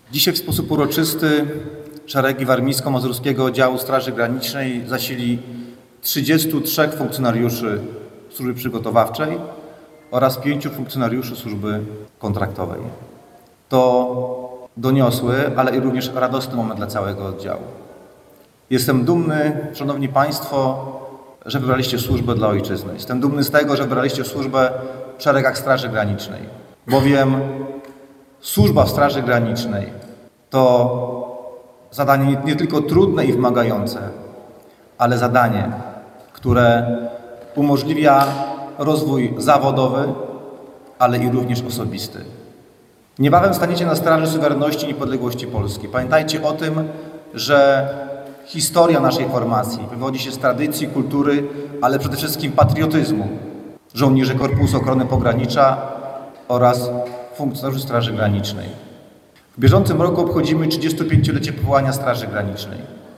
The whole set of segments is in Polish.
Dzisiaj w sposób uroczysty szeregi Warmińsko-Mazurskiego Oddziału Straży Granicznej zasili 33 funkcjonariuszy Służby Przygotowawczej oraz 5 funkcjonariuszy Służby Kontraktowej. To doniosły, ale i również radosny moment dla całego oddziału. Jestem dumny, Szanowni Państwo, że wybraliście służbę dla ojczyzny. Jestem dumny z tego, że wybraliście służbę w szeregach Straży Granicznej, bowiem służba w Straży Granicznej to zadanie nie tylko trudne i wymagające, ale zadanie, które umożliwia rozwój zawodowy, ale i również osobisty. Niebawem staniecie na straży suwerenności i niepodległości Polski. Pamiętajcie o tym, że historia naszej formacji wywodzi się z tradycji, kultury, ale przede wszystkim patriotyzmu żołnierzy Korpusu Ochrony Pogranicza oraz funkcjonariuszy Straży Granicznej. W bieżącym roku obchodzimy 35-lecie powołania Straży Granicznej.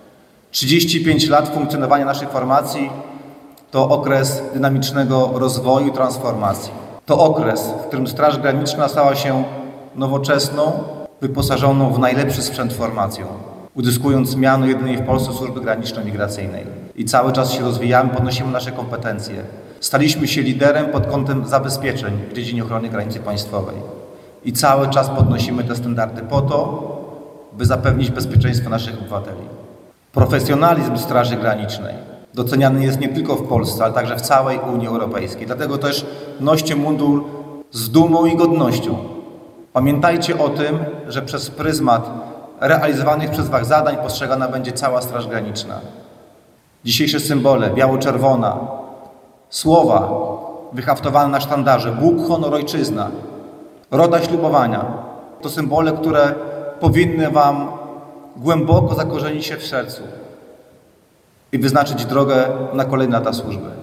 35 lat funkcjonowania naszej formacji to okres dynamicznego rozwoju i transformacji. To okres, w którym Straż Graniczna stała się nowoczesną, wyposażoną w najlepszy sprzęt formacją, uzyskując miano jedynej w Polsce Służby Graniczno-Migracyjnej. I cały czas się rozwijamy, podnosimy nasze kompetencje. Staliśmy się liderem pod kątem zabezpieczeń w dziedzinie ochrony granicy państwowej. I cały czas podnosimy te standardy po to, by zapewnić bezpieczeństwo naszych obywateli. Profesjonalizm Straży Granicznej doceniany jest nie tylko w Polsce, ale także w całej Unii Europejskiej. Dlatego też noście mundur z dumą i godnością. Pamiętajcie o tym, że przez pryzmat realizowanych przez Was zadań postrzegana będzie cała Straż Graniczna. Dzisiejsze symbole, biało-czerwona, słowa wyhaftowane na sztandarze, Bóg, honor, ojczyzna, roda ślubowania, to symbole, które powinny Wam głęboko zakorzenić się w sercu i wyznaczyć drogę na kolejne lata służby.